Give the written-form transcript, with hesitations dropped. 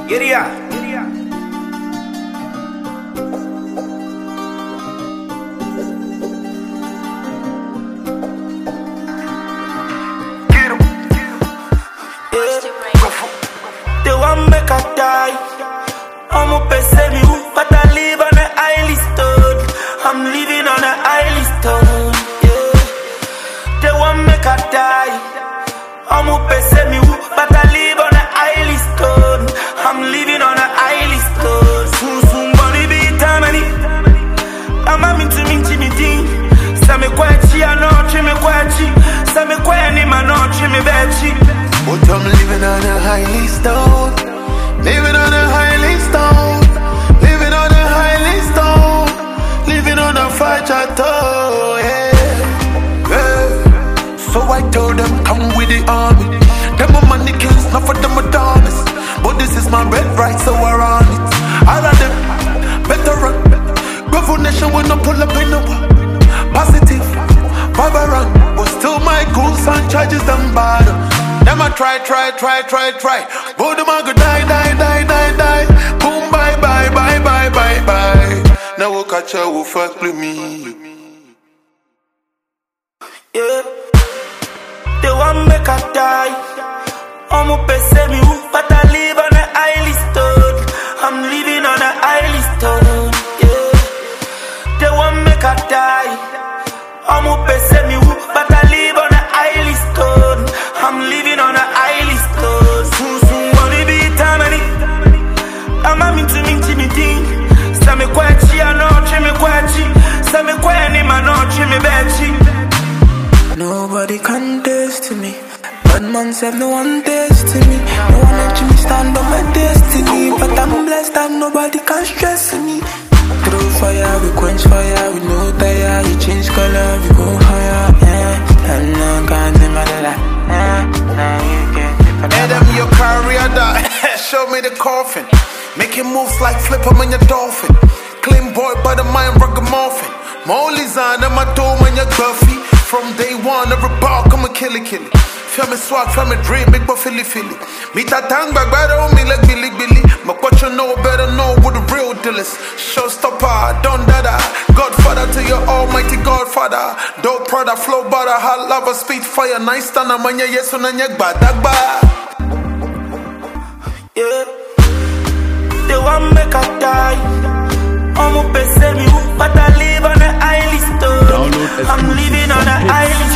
Iria. They want make a die. I'm up and say me who, but I live on an island stone. I'm living on an island stone. Yeah. They want make a die. I'm up and say me who, but I live on an island stone. I'm living on an island stone. Soon, soon, money be tamani. I'm a minty me ding. Same kwachi, I know, trim me kwachi. Same kwani, man, no, trim me bachi. But I'm living on a highly stone. Living on a highly stone. Living on a highly stone. Living on a fire chateau, yeah. Yeah. So I told them, come with the army. Them are mannequins, not for them are dummies. But this is my red right, so we're on it. All of them, better run. Bravo nation will not pull up in no positive, Barbara. But still my goons and charges them bad. Them a try. But them a go die. Boom, bye. Now we'll catch her, we'll fuck with me. Yeah. They want make a die. I'm up and say me who, but I live on an island stone. I'm living on an island stone. Yeah. They want make a die. I'm up and say me who, but I live on an island stone. I'm living on an island stone. Soon, money be tamani. I'm a minty me ding. Same kwachi, I know, trim me kwachi. Same kwani, man, no, trim me bachi. Nobody can taste me. Bad man said no one taste me. No one let me stand on my destiny. But I'm blessed and nobody can stress me. Through fire, we quench fire, we no tire. You change color, we go higher. And no can't see my life. Adam, your career die. Show me the coffin. Making moves like flip 'em in your dolphin. Clean boy, but the mind ragamuffin. Molly's on my dome and your gruffy. From day one, every bar come a kill it. Feel me swag, feel me dream, big but Philly. Meet that tongue back, better on me like Billy. But what you know, better know what the real deal is. Showstopper, Don Dada. Godfather to your almighty Godfather. Dope brother, flow butter, hot lava, speed fire. Nice stand, manya yes on a dagba. Yeah. They want make a die. I'm up and say me who, but I live on an island stone. I'm living on an island